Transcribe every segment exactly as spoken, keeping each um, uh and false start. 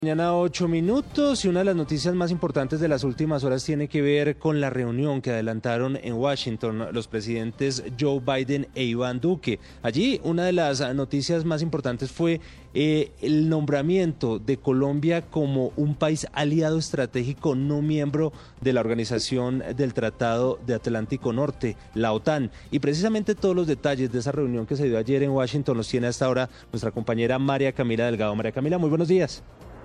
Mañana ocho minutos y una de las noticias más importantes de las últimas horas tiene que ver con la reunión que adelantaron en Washington los presidentes Joe Biden e Iván Duque. Allí una de las noticias más importantes fue eh, el nombramiento de Colombia como un país aliado estratégico no miembro de la Organización del Tratado de Atlántico Norte, la OTAN. Y precisamente todos los detalles de esa reunión que se dio ayer en Washington los tiene hasta ahora nuestra compañera María Camila Delgado. María Camila, muy buenos días.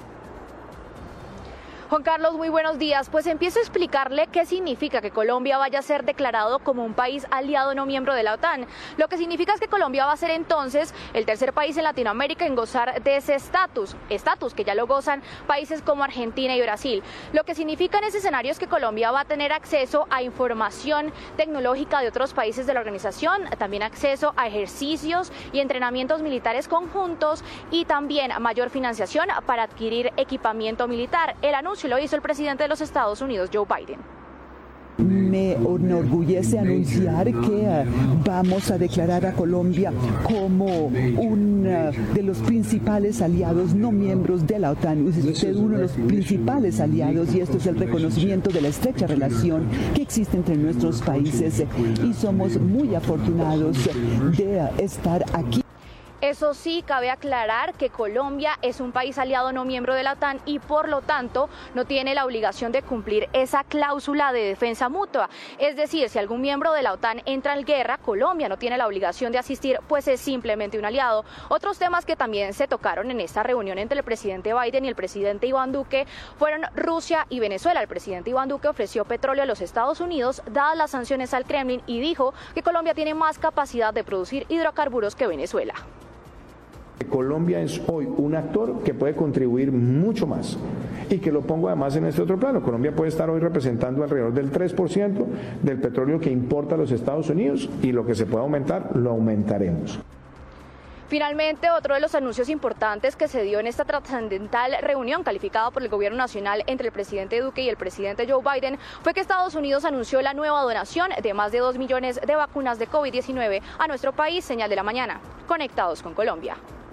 Juan Carlos, muy buenos días. Pues empiezo a explicarle qué significa que Colombia vaya a ser declarado como un país aliado no miembro de la OTAN. Lo que significa es que Colombia va a ser entonces el tercer país en Latinoamérica en gozar de ese estatus, estatus que ya lo gozan países como Argentina y Brasil. Lo que significa en ese escenario es que Colombia va a tener acceso a información tecnológica de otros países de la organización, también acceso a ejercicios y entrenamientos militares conjuntos y también mayor financiación para adquirir equipamiento militar. El anuncio lo hizo el presidente de los Estados Unidos, Joe Biden. Me enorgullece anunciar que uh, vamos a declarar a Colombia como uno uh, de los principales aliados no miembros de la OTAN. Es usted uno de los principales aliados y esto es el reconocimiento de la estrecha relación que existe entre nuestros países y somos muy afortunados de uh, estar aquí. Eso sí, cabe aclarar que Colombia es un país aliado no miembro de la OTAN y por lo tanto no tiene la obligación de cumplir esa cláusula de defensa mutua. Es decir, si algún miembro de la OTAN entra en guerra, Colombia no tiene la obligación de asistir, pues es simplemente un aliado. Otros temas que también se tocaron en esta reunión entre el presidente Biden y el presidente Iván Duque fueron Rusia y Venezuela. El presidente Iván Duque ofreció petróleo a los Estados Unidos, dadas las sanciones al Kremlin, y dijo que Colombia tiene más capacidad de producir hidrocarburos que Venezuela. Colombia es hoy un actor que puede contribuir mucho más y que lo pongo además en este otro plano. Colombia puede estar hoy representando alrededor del tres por ciento del petróleo que importa a los Estados Unidos y lo que se pueda aumentar, lo aumentaremos. Finalmente, otro de los anuncios importantes que se dio en esta trascendental reunión calificada por el gobierno nacional entre el presidente Duque y el presidente Joe Biden fue que Estados Unidos anunció la nueva donación de más de dos millones de vacunas de COVID diecinueve a nuestro país. Señal de la mañana, conectados con Colombia.